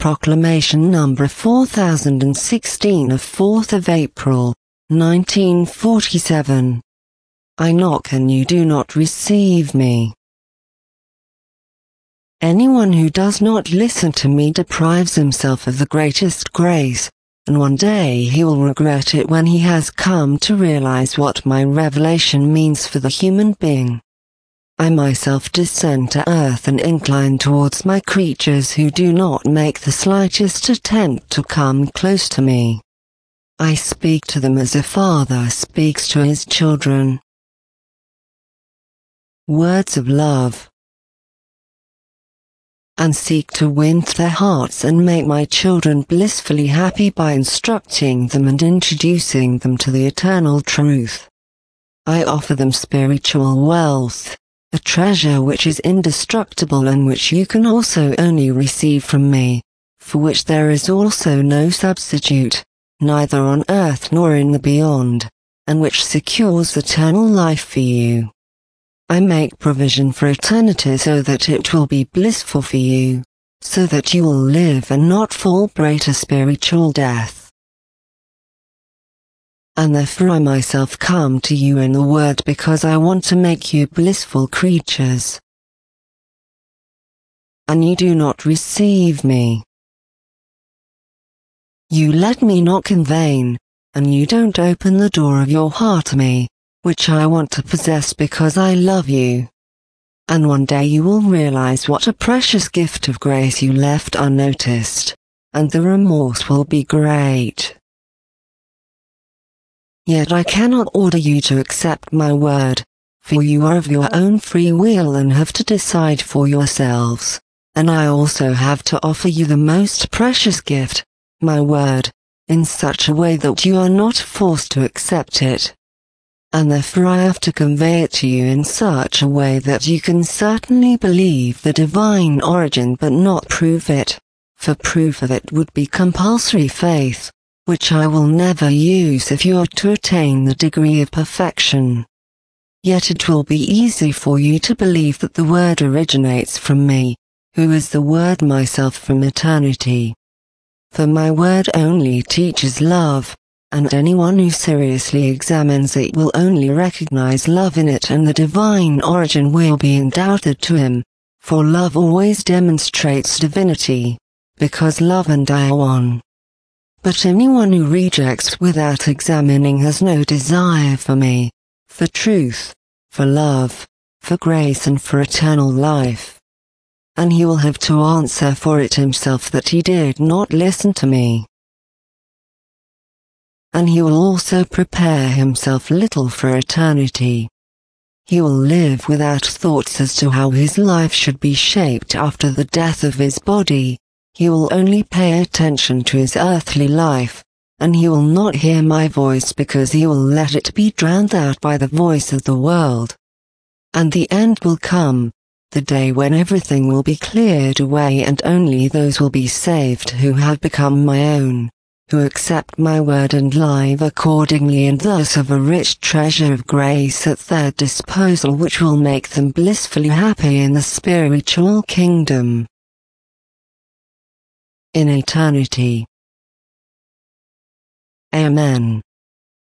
Proclamation number 4016 of 4th of April, 1947. I knock and you do not receive me. Anyone who does not listen to me deprives himself of the greatest grace, and one day he will regret it when he has come to realize what my revelation means for the human being. I myself descend to earth and incline towards my creatures who do not make the slightest attempt to come close to me. I speak to them as a father speaks to his children. Words of love. And seek to win their hearts and make my children blissfully happy by instructing them and introducing them to the eternal truth. I offer them spiritual wealth, a treasure which is indestructible and which you can also only receive from me, for which there is also no substitute, neither on earth nor in the beyond, and which secures eternal life for you. I make provision for eternity so that it will be blissful for you, so that you will live and not fall prey to spiritual death. And therefore I myself come to you in the word because I want to make you blissful creatures. And you do not receive me. You let me knock in vain, and you don't open the door of your heart to me, which I want to possess because I love you. And one day you will realize what a precious gift of grace you left unnoticed, and the remorse will be great. Yet I cannot order you to accept my word, for you are of your own free will and have to decide for yourselves, and I also have to offer you the most precious gift, my word, in such a way that you are not forced to accept it. And therefore I have to convey it to you in such a way that you can certainly believe the divine origin but not prove it, for proof of it would be compulsory faith, which I will never use if you are to attain the degree of perfection. Yet it will be easy for you to believe that the word originates from me, who is the word myself from eternity. For my word only teaches love, and anyone who seriously examines it will only recognize love in it, and the divine origin will be undoubted to him, for love always demonstrates divinity, because love and I are one. But anyone who rejects without examining has no desire for me, for truth, for love, for grace and for eternal life. And he will have to answer for it himself that he did not listen to me. And he will also prepare himself little for eternity. He will live without thoughts as to how his life should be shaped after the death of his body. He will only pay attention to his earthly life, and he will not hear my voice because he will let it be drowned out by the voice of the world. And the end will come, the day when everything will be cleared away and only those will be saved who have become my own, who accept my word and live accordingly, and thus have a rich treasure of grace at their disposal which will make them blissfully happy in the spiritual kingdom. In eternity. Amen.